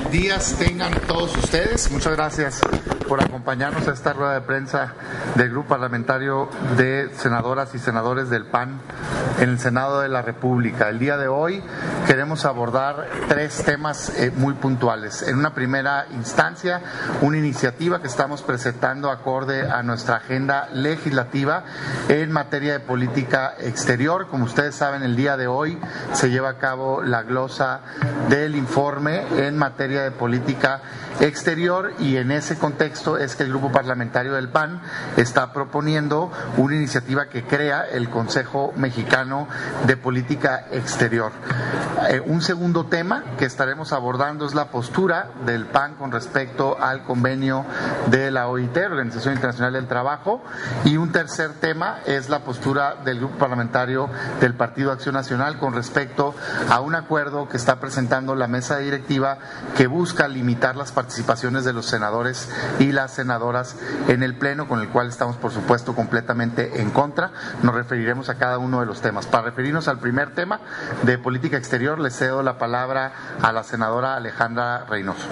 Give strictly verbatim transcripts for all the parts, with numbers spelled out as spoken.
días tengan todos ustedes. Muchas gracias por acompañarnos a esta rueda de prensa del Grupo Parlamentario de Senadoras y Senadores del P A N en el Senado de la República. El día de hoy queremos abordar tres temas eh, muy puntuales. En una primera instancia, una iniciativa que estamos presentando acorde a nuestra agenda legislativa en materia de política exterior. Como ustedes saben, el día de hoy se lleva a cabo la glosa del informe en materia de política exterior, y en ese contexto es que el Grupo Parlamentario del P A N está proponiendo una iniciativa que crea el Consejo Mexicano de Política Exterior. Eh, un segundo tema que estaremos abordando es la postura del P A N con respecto al convenio de la O I T, Organización Internacional del Trabajo, y un tercer tema es la postura del Grupo Parlamentario del Partido Acción Nacional con respecto a un acuerdo que está presentando la mesa directiva que busca limitar las participaciones de los senadores y las senadoras en el Pleno, con el cual estamos, por supuesto, completamente en contra. Nos referiremos a cada uno de los temas. Para referirnos al primer tema de política exterior, le cedo la palabra a la senadora Alejandra Reynoso.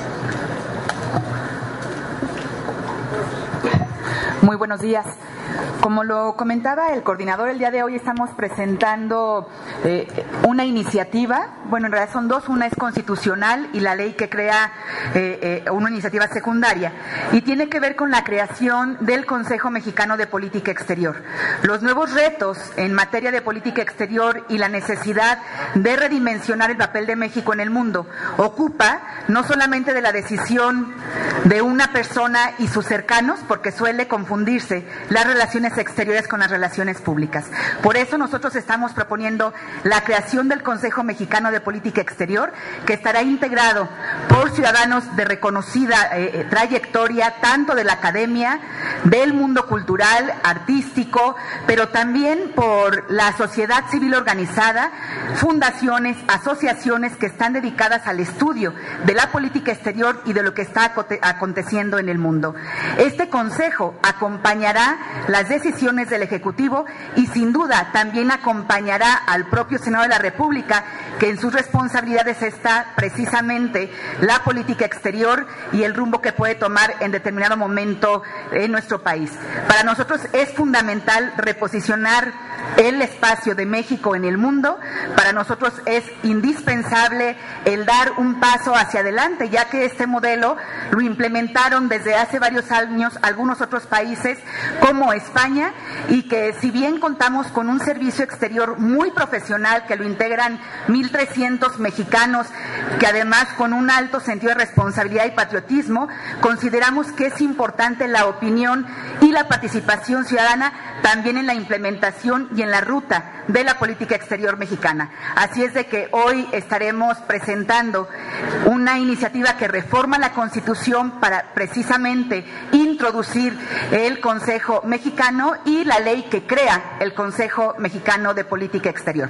Muy buenos días. Como lo comentaba el coordinador, el día de hoy estamos presentando eh, una iniciativa, bueno, en realidad son dos, una es constitucional y la ley que crea eh, eh, una iniciativa secundaria, y tiene que ver con la creación del Consejo Mexicano de Política Exterior. Los nuevos retos en materia de política exterior y la necesidad de redimensionar el papel de México en el mundo ocupa no solamente de la decisión de una persona y sus cercanos, porque suele confundirse las relaciones exteriores con las relaciones públicas. Por eso nosotros estamos proponiendo la creación del Consejo Mexicano de Política Exterior, que estará integrado por ciudadanos de reconocida eh, trayectoria, tanto de la academia, del mundo cultural, artístico, pero también por la sociedad civil organizada, fundaciones, asociaciones que están dedicadas al estudio de la política exterior y de lo que está aconteciendo en el mundo. Este Consejo acompañará las decisiones del Ejecutivo y sin duda también acompañará al propio Senado de la República, que en sus responsabilidades está precisamente la política exterior y el rumbo que puede tomar en determinado momento en nuestro país. Para nosotros es fundamental reposicionar el espacio de México en el mundo. Para nosotros es indispensable el dar un paso hacia adelante, ya que este modelo lo implementaron desde hace varios años algunos otros países como España, y que si bien contamos con un servicio exterior muy profesional que lo integran mil trescientos mexicanos, que además con un alto sentido de responsabilidad y patriotismo, consideramos que es importante la opinión y la participación ciudadana también en la implementación y en la ruta de la política exterior mexicana. Así es de que hoy estaremos presentando una iniciativa que reforma la Constitución para precisamente introducir el Consejo Mexicano y la ley que crea el Consejo Mexicano de Política Exterior.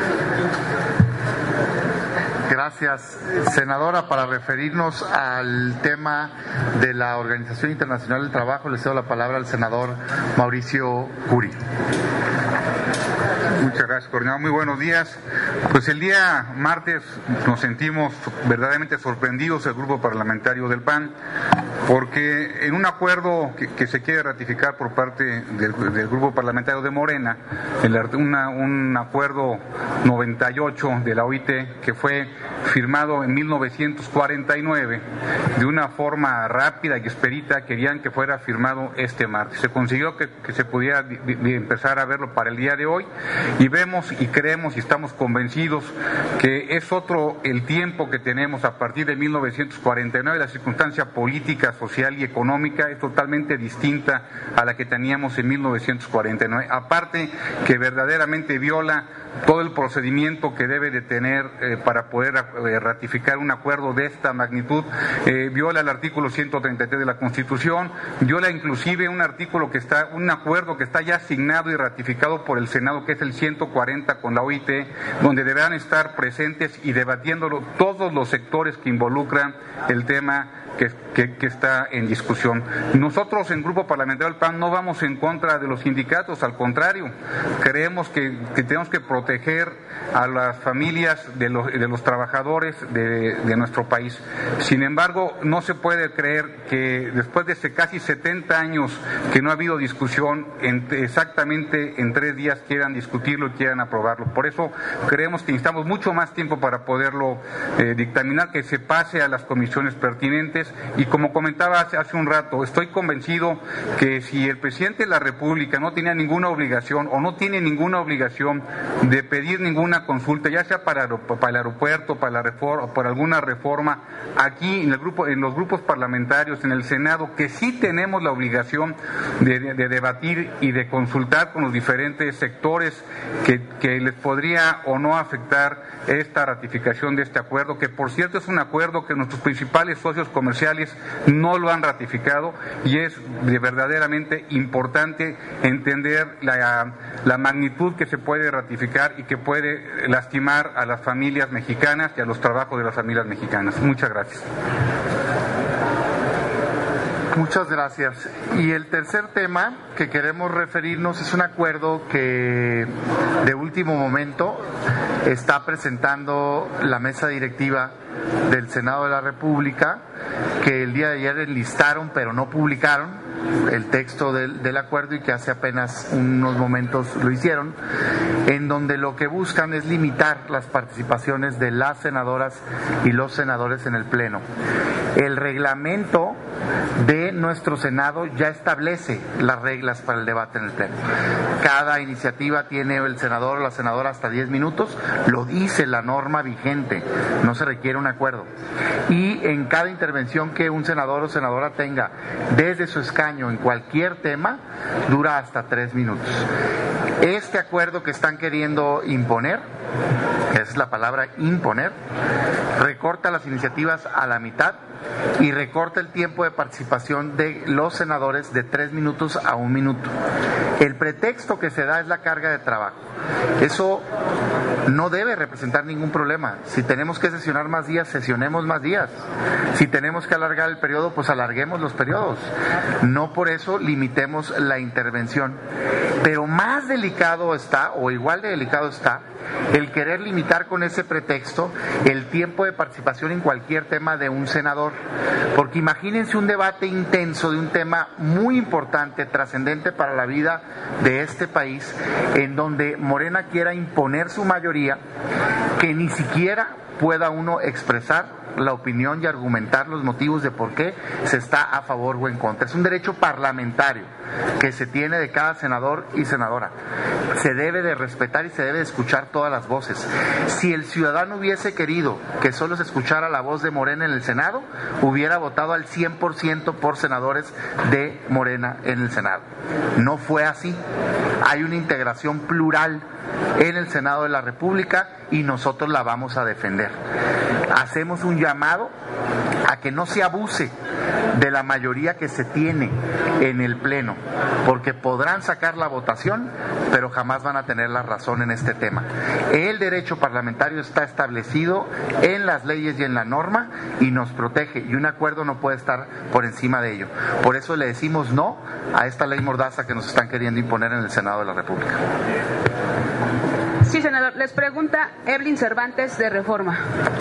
Gracias, senadora. Para referirnos al tema de la Organización Internacional del Trabajo, le cedo la palabra al senador Mauricio Curi. Muchas gracias, coordinador. Muy buenos días. Pues el día martes nos sentimos verdaderamente sorprendidos, el grupo parlamentario del P A N, porque en un acuerdo que, que se quiere ratificar por parte del, del grupo parlamentario de Morena, el, una, un acuerdo noventa y ocho de la O I T que fue firmado en mil novecientos cuarenta y nueve, de una forma rápida y expedita, querían que fuera firmado este martes. Se consiguió que, que se pudiera di, di, empezar a verlo para el día de hoy, y vemos y creemos y estamos convencidos que es otro el tiempo que tenemos a partir de mil novecientos cuarenta y nueve. La circunstancia política, social y económica es totalmente distinta a la que teníamos en mil novecientos cuarenta y nueve, aparte que verdaderamente viola todo el procedimiento que debe de tener eh, para poder eh, ratificar un acuerdo de esta magnitud. Eh, viola el artículo ciento treinta y tres de la Constitución, viola inclusive un artículo que está, un acuerdo que está ya asignado y ratificado por el Senado, que es el ciento cuarenta con la O I T, donde deberán estar presentes y debatiéndolo todos los sectores que involucran el tema que, que, que está en discusión. Nosotros en Grupo Parlamentario del P A N no vamos en contra de los sindicatos, al contrario, creemos que, que tenemos que proteger proteger a las familias de los, de los trabajadores de, de nuestro país. Sin embargo, no se puede creer que después de casi setenta años que no ha habido discusión, en, exactamente en tres días quieran discutirlo y quieran aprobarlo. Por eso creemos que necesitamos mucho más tiempo para poderlo eh, dictaminar, que se pase a las comisiones pertinentes. Y como comentaba hace, hace un rato, estoy convencido que si el presidente de la República no tenía ninguna obligación o no tiene ninguna obligación de pedir ninguna consulta, ya sea para, para el aeropuerto, para la reforma, por alguna reforma, aquí en el grupo, en los grupos parlamentarios, en el Senado, que sí tenemos la obligación de, de, de debatir y de consultar con los diferentes sectores que, que les podría o no afectar esta ratificación de este acuerdo, que por cierto es un acuerdo que nuestros principales socios comerciales no lo han ratificado, y es de verdaderamente importante entender la, la magnitud que se puede ratificar y que puede lastimar a las familias mexicanas y a los trabajos de las familias mexicanas. Muchas gracias. Muchas gracias. Y el tercer tema que queremos referirnos es un acuerdo que de último momento está presentando la mesa directiva del Senado de la República, que el día de ayer enlistaron pero no publicaron el texto del, del acuerdo, y que hace apenas unos momentos lo hicieron, en donde lo que buscan es limitar las participaciones de las senadoras y los senadores en el Pleno. El reglamento de nuestro Senado ya establece las reglas para el debate en el Pleno. Cada iniciativa tiene el senador o la senadora hasta diez minutos, lo dice la norma vigente, no se requiere un acuerdo. Y en cada intervención que un senador o senadora tenga desde su escaño en cualquier tema, dura hasta tres minutos. Este acuerdo que están queriendo imponer, esa es la palabra imponer, recorta las iniciativas a la mitad y recorta el tiempo de participación de los senadores de tres minutos a un minuto. El pretexto que se da es la carga de trabajo. Eso no debe representar ningún problema. Si tenemos que sesionar más días, sesionemos más días. Si tenemos que alargar el periodo, pues alarguemos los periodos. No por eso limitemos la intervención. Pero más delicado está, o igual de delicado está, el querer limitar con ese pretexto el tiempo de participación en cualquier tema de un senador. Porque imagínense un debate intenso de un tema muy importante, trascendente para la vida de este país, en donde Morena quiera imponer su mayoría, que ni siquiera pueda uno expresar la opinión y argumentar los motivos de por qué se está a favor o en contra. Es un derecho parlamentario que se tiene de cada senador y senadora. Se debe de respetar y se debe de escuchar todas las voces. Si el ciudadano hubiese querido que solo se escuchara la voz de Morena en el Senado, hubiera votado al cien por ciento por senadores de Morena en el Senado. No fue así. Hay una integración plural en el Senado de la República y nosotros la vamos a defender. Hacemos un llamado a que no se abuse de la mayoría que se tiene en el Pleno, porque podrán sacar la votación, pero jamás van a tener la razón en este tema. El derecho parlamentario está establecido en las leyes y en la norma y nos protege, y un acuerdo no puede estar por encima de ello. Por eso le decimos no a esta ley mordaza que nos están queriendo imponer en el Senado de la República. Sí, senador. Les pregunta Evelyn Cervantes, de Reforma.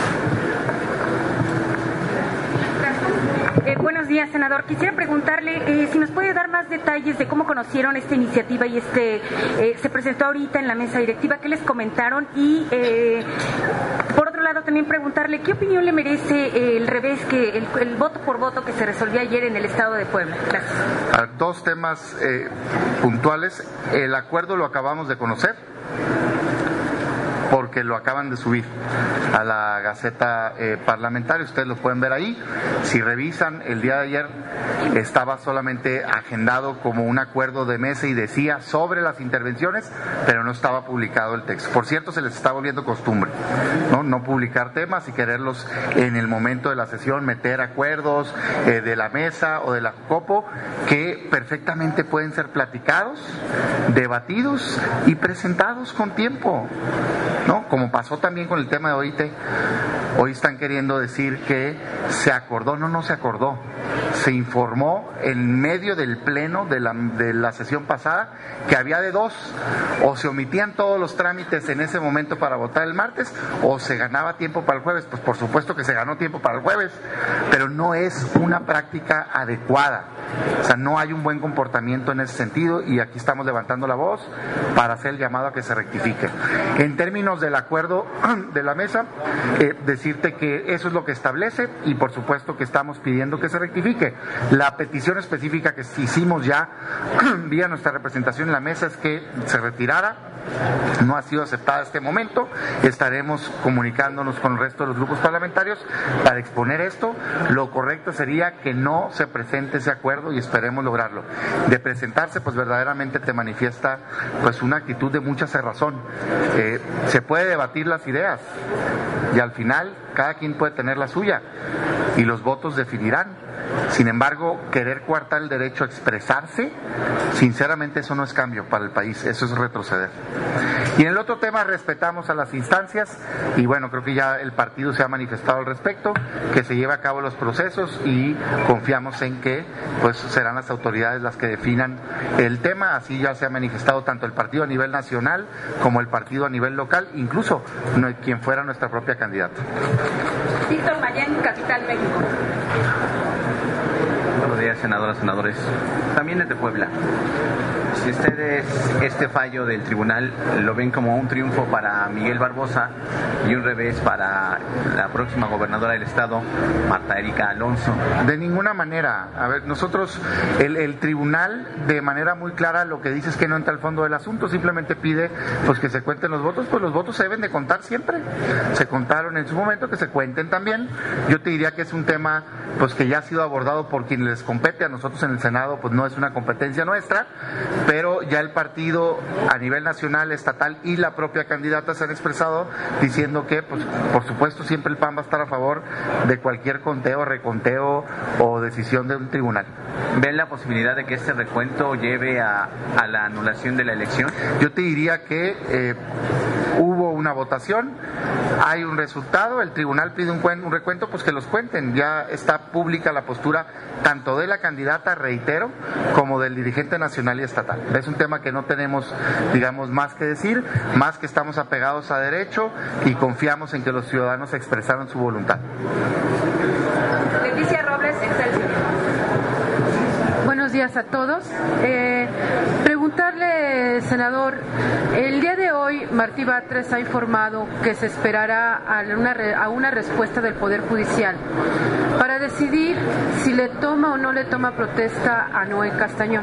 Eh, buenos días, senador. Quisiera preguntarle eh, si nos puede dar más detalles de cómo conocieron esta iniciativa y este eh, se presentó ahorita en la mesa directiva, qué les comentaron, y eh, por otro lado también preguntarle qué opinión le merece eh, el revés, que el, el voto por voto que se resolvió ayer en el estado de Puebla. Gracias. A dos temas eh, puntuales. El acuerdo lo acabamos de conocer, porque lo acaban de subir a la Gaceta eh, Parlamentaria, ustedes lo pueden ver ahí. Si revisan, el día de ayer estaba solamente agendado como un acuerdo de mesa y decía sobre las intervenciones, pero no estaba publicado el texto. Por cierto, se les está volviendo costumbre, ¿no? No publicar temas y quererlos en el momento de la sesión, meter acuerdos eh, de la mesa o de la COPO, que perfectamente pueden ser platicados, debatidos y presentados con tiempo, ¿no? Como pasó también con el tema de O I T. Hoy están queriendo decir que se acordó. No, no se acordó. se informó en medio del pleno de la, de la sesión pasada que había de dos, o se omitían todos los trámites en ese momento para votar el martes, o se ganaba tiempo para el jueves. Pues por supuesto que se ganó tiempo para el jueves, pero no es una práctica adecuada. O sea, no hay un buen comportamiento en ese sentido, y aquí estamos levantando la voz para hacer el llamado a que se rectifique. En términos del acuerdo de la mesa, eh, decirte que eso es lo que establece, y por supuesto que estamos pidiendo que se rectifique. La petición específica que hicimos ya vía nuestra representación en la mesa es que se retirara. No ha sido aceptada en este momento. Estaremos comunicándonos con el resto de los grupos parlamentarios para exponer esto. Lo correcto sería que no se presente ese acuerdo, y esperemos lograrlo. De presentarse, pues verdaderamente te manifiesta pues una actitud de mucha cerrazón. Eh, se puede debatir las ideas, y al final cada quien puede tener la suya, y los votos definirán. Sin embargo, querer coartar el derecho a expresarse, sinceramente eso no es cambio para el país, eso es retroceder. Y en el otro tema, respetamos a las instancias, y bueno, creo que ya el partido se ha manifestado al respecto, que se lleve a cabo los procesos, y confiamos en que pues serán las autoridades las que definan el tema. Así ya se ha manifestado tanto el partido a nivel nacional como el partido a nivel local, incluso no, quien fuera nuestra propia candidata. Víctor Mayén, Capital, México. Buenos días, senadoras, senadores. También es de Puebla. Si ustedes este fallo del tribunal lo ven como un triunfo para Miguel Barbosa y un revés para la próxima gobernadora del estado, Marta Erika Alonso. De ninguna manera. A ver, nosotros, el, el tribunal de manera muy clara lo que dice es que no entra al fondo del asunto, simplemente pide pues que se cuenten los votos. Pues los votos se deben de contar siempre. Se contaron en su momento, que se cuenten también. Yo te diría que es un tema pues que ya ha sido abordado por quien les compete. A nosotros en el Senado pues no es una competencia nuestra, pero ya el partido a nivel nacional, estatal y la propia candidata se han expresado diciendo que pues por supuesto siempre el P A N va a estar a favor de cualquier conteo, reconteo o decisión de un tribunal. ¿Ven la posibilidad de que este recuento lleve a, a la anulación de la elección? Yo te diría que eh, hubo una votación, hay un resultado, el tribunal pide un, cuen, un recuento, pues que los cuenten. Ya está pública la postura tanto de la candidata, reitero, como del dirigente nacional y estatal. Es un tema que no tenemos, digamos, más que decir, más que estamos apegados a derecho y confiamos en que los ciudadanos expresaron su voluntad. Leticia Robles, Excelsior. Buenos días a todos. Eh, preguntarle, senador, el día de hoy Martí Batres ha informado que se esperará a una, a una respuesta del Poder Judicial para decidir si le toma o no le toma protesta a Noé Castañón.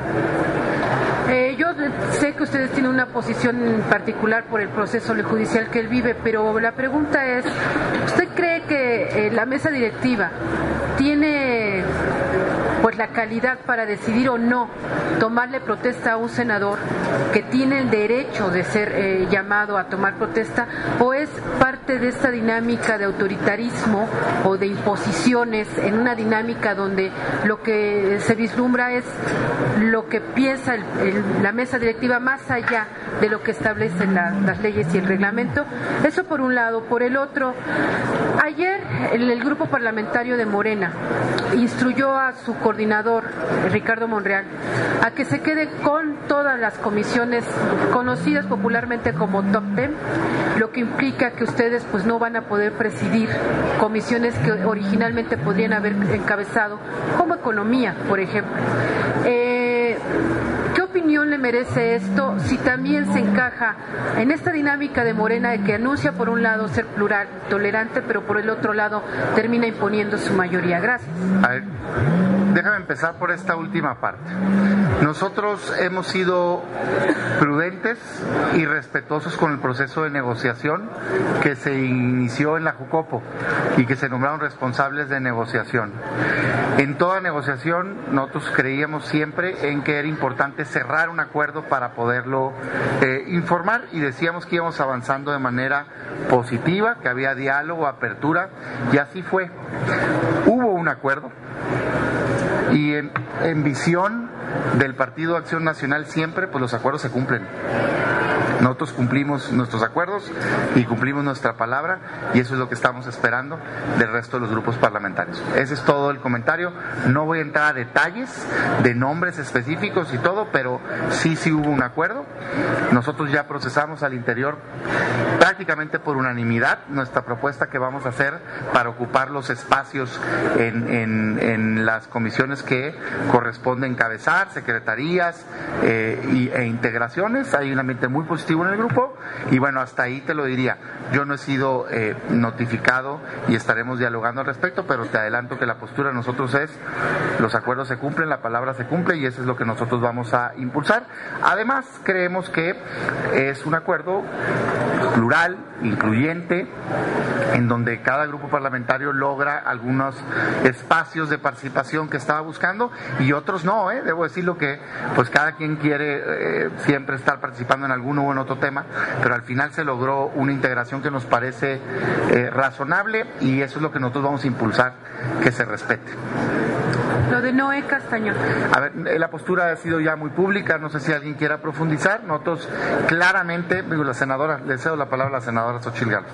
Eh, yo sé que ustedes tienen una posición particular por el proceso judicial que él vive, pero la pregunta es, ¿usted cree que eh, la mesa directiva tiene pues la calidad para decidir o no tomarle protesta a un senador que tiene el derecho de ser eh, llamado a tomar protesta, o es parte de esta dinámica de autoritarismo o de imposiciones en una dinámica donde lo que se vislumbra es lo que piensa el, el, la mesa directiva más allá de lo que establecen la, las leyes y el reglamento? Eso por un lado. Por el otro, ayer el, el grupo parlamentario de Morena instruyó a su coordinador, Ricardo Monreal, a que se quede con todas las comisiones conocidas popularmente como top ten, lo que implica que ustedes pues no van a poder presidir comisiones que originalmente podrían haber encabezado, como economía, por ejemplo. Eh, ¿Qué opinión le merece esto, si también se encaja en esta dinámica de Morena de que anuncia por un lado ser plural, tolerante, pero por el otro lado termina imponiendo su mayoría? Gracias. A ver, déjame empezar por esta última parte. Nosotros hemos sido prudentes y respetuosos con el proceso de negociación que se inició en la Jucopo y que se nombraron responsables de negociación. En toda negociación nosotros creíamos siempre en que era importante cerrar un acuerdo para poderlo eh, informar, y decíamos que íbamos avanzando de manera positiva, que había diálogo, apertura, y así fue. Hubo un acuerdo y en, en visión del Partido Acción Nacional siempre pues los acuerdos se cumplen. Nosotros cumplimos nuestros acuerdos y cumplimos nuestra palabra, y eso es lo que estamos esperando del resto de los grupos parlamentarios. Ese es todo el comentario. No voy a entrar a detalles de nombres específicos y todo, pero sí, sí hubo un acuerdo. Nosotros ya procesamos al interior prácticamente por unanimidad nuestra propuesta que vamos a hacer para ocupar los espacios en, en, en las comisiones que corresponde encabezar, secretarías eh, y, e integraciones. Hay un ambiente muy positivo en el grupo y bueno, hasta ahí te lo diría. Yo no he sido eh, notificado y estaremos dialogando al respecto, pero te adelanto que la postura de nosotros es: los acuerdos se cumplen, la palabra se cumple, y eso es lo que nosotros vamos a impulsar. Además, creemos que es un acuerdo plural, incluyente, en donde cada grupo parlamentario logra algunos espacios de participación que estaba buscando y otros no, ¿eh? Debo decirlo que pues cada quien quiere eh, siempre estar participando en alguno o en otro tema, pero al final se logró una integración que nos parece eh, razonable, y eso es lo que nosotros vamos a impulsar, que se respete. Lo de Noé Castañón. A ver, la postura ha sido ya muy pública, no sé si alguien quiera profundizar. Nosotros claramente, digo, la senadora, le cedo la palabra a la senadora Xochitl Gálvez.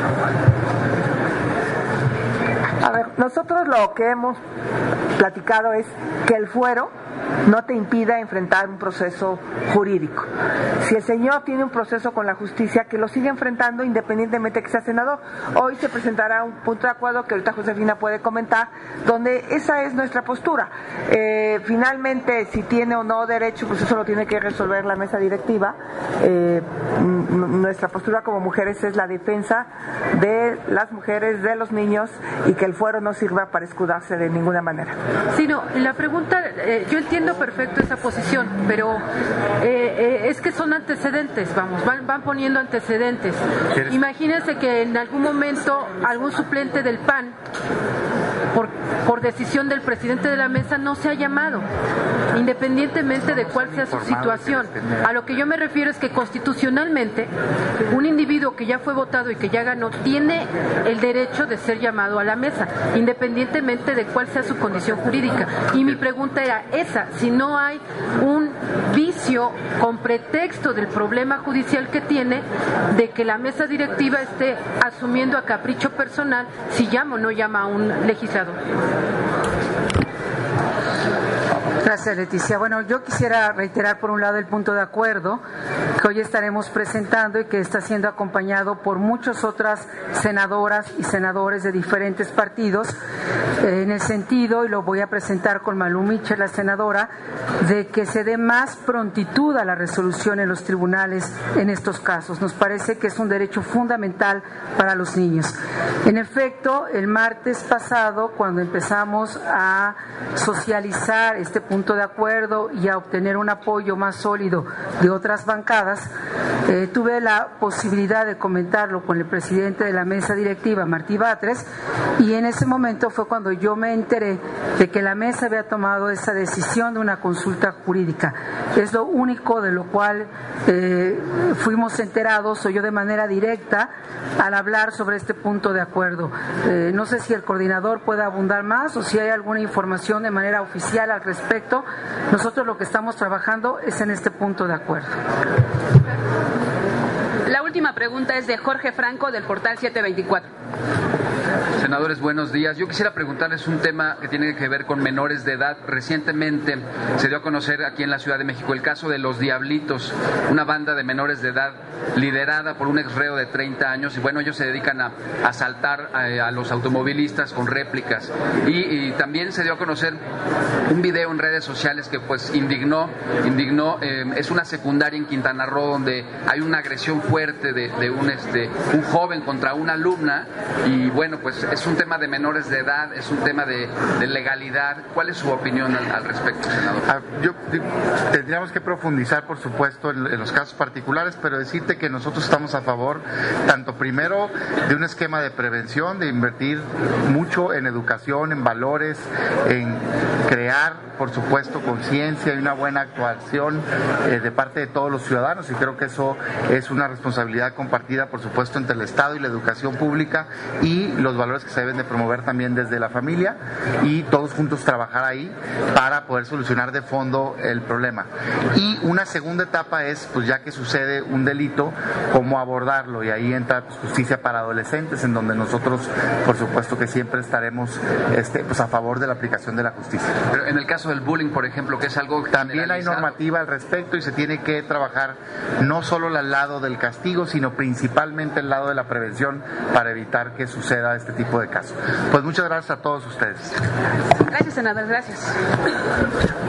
A ver, nosotros lo que hemos platicado es que el fuero no te impida enfrentar un proceso jurídico. Si el señor tiene un proceso con la justicia, que lo siga enfrentando independientemente que sea senador. Hoy se presentará un punto de acuerdo que ahorita Josefina puede comentar, donde esa es nuestra postura. Eh, finalmente, si tiene o no derecho, pues eso lo tiene que resolver la mesa directiva. Eh, nuestra postura como mujeres es la defensa de las mujeres, de los niños, y que el fuero no sirva para escudarse de ninguna manera. Sí, no, la pregunta, eh, yo entiendo perfecto esa posición, pero eh, eh, es que son antecedentes, vamos, van, van poniendo antecedentes. Imagínense que en algún momento algún suplente del P A N, por, por decisión del presidente de la mesa, no se ha llamado, independientemente de cuál sea su situación. A lo que yo me refiero es que constitucionalmente un individuo que ya fue votado y que ya ganó tiene el derecho de ser llamado a la mesa, independientemente de cuál sea su condición jurídica. Y mi pregunta era esa: si no hay un vicio con pretexto del problema judicial que tiene, de que la mesa directiva esté asumiendo a capricho personal si llama o no llama a un legislador. Gracias, Leticia. Bueno, yo quisiera reiterar por un lado el punto de acuerdo que hoy estaremos presentando y que está siendo acompañado por muchas otras senadoras y senadores de diferentes partidos, eh, en el sentido, y lo voy a presentar con Malú Michel, la senadora, de que se dé más prontitud a la resolución en los tribunales en estos casos. Nos parece que es un derecho fundamental para los niños. En efecto, el martes pasado, cuando empezamos a socializar este punto de acuerdo y a obtener un apoyo más sólido de otras bancadas, eh, tuve la posibilidad de comentarlo con el presidente de la mesa directiva, Martí Batres, y en ese momento fue cuando yo me enteré de que la mesa había tomado esa decisión de una consulta jurídica. Es lo único de lo cual eh, fuimos enterados, o yo de manera directa, al hablar sobre este punto de acuerdo. Eh, no sé si el coordinador puede abundar más o si hay alguna información de manera oficial al respecto. Nosotros lo que estamos trabajando es en este punto de acuerdo. La última pregunta es de Jorge Franco, del portal siete veinticuatro. Senadores, buenos días. Yo quisiera preguntarles un tema que tiene que ver con menores de edad. Recientemente se dio a conocer aquí en la Ciudad de México el caso de Los Diablitos, una banda de menores de edad liderada por un ex reo de treinta años, y bueno, ellos se dedican a asaltar a, a los automovilistas con réplicas. Y, y también se dio a conocer un video en redes sociales que pues indignó, indignó eh, es una secundaria en Quintana Roo donde hay una agresión fuerte de, de un, este, un joven contra una alumna, y bueno, pues es un tema de menores de edad, es un tema de, de legalidad. ¿Cuál es su opinión al, al respecto, senador? Ah, yo, tendríamos que profundizar, por supuesto, en, en los casos particulares, pero decirte que nosotros estamos a favor, tanto primero de un esquema de prevención, de invertir mucho en educación, en valores, en crear, por supuesto, conciencia y una buena actuación eh, de parte de todos los ciudadanos, y creo que eso es una responsabilidad compartida, por supuesto, entre el Estado y la educación pública y los valores que que se deben de promover también desde la familia y todos juntos trabajar ahí para poder solucionar de fondo el problema. Y una segunda etapa es, pues ya que sucede un delito, cómo abordarlo, y ahí entra pues, justicia para adolescentes, en donde nosotros, por supuesto que siempre estaremos este, pues, a favor de la aplicación de la justicia. Pero en el caso del bullying, por ejemplo, que es algo también hay normativa al respecto y se tiene que trabajar no solo al lado del castigo, sino principalmente al lado de la prevención para evitar que suceda este tipo de casos. Pues muchas gracias a todos ustedes. Gracias, senador. Gracias.